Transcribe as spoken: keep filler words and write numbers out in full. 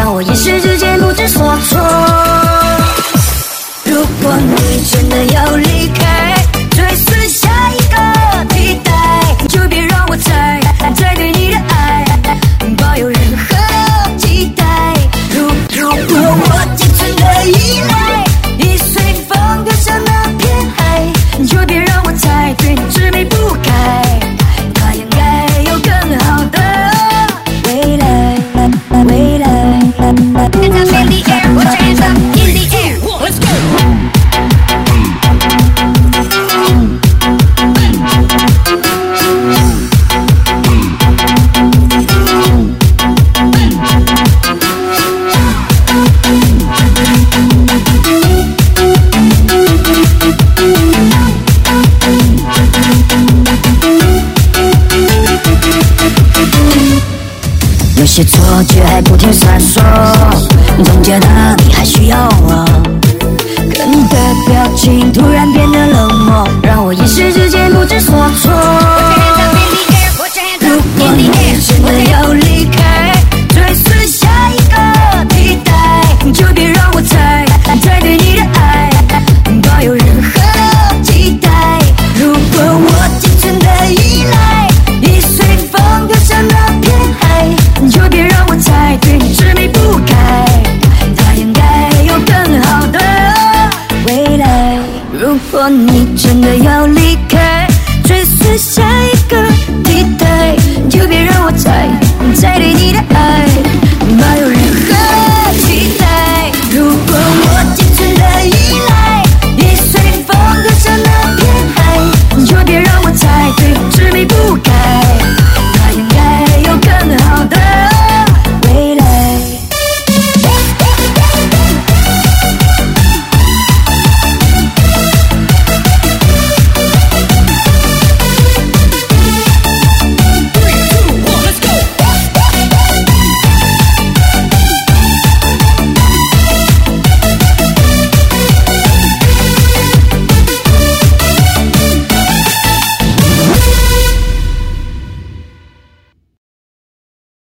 让我一时之间不知所措。如果你真的要离开，追思下一个替代，就别让我再再对你的爱抱有任何期待。如如果我仅存的依赖已随风飘向那片海，就别让我再对你执迷不开，它应该有更好的未来。未来 Hands up in the air, put your hands up in the air. Let's go.有些错觉还不停闪烁，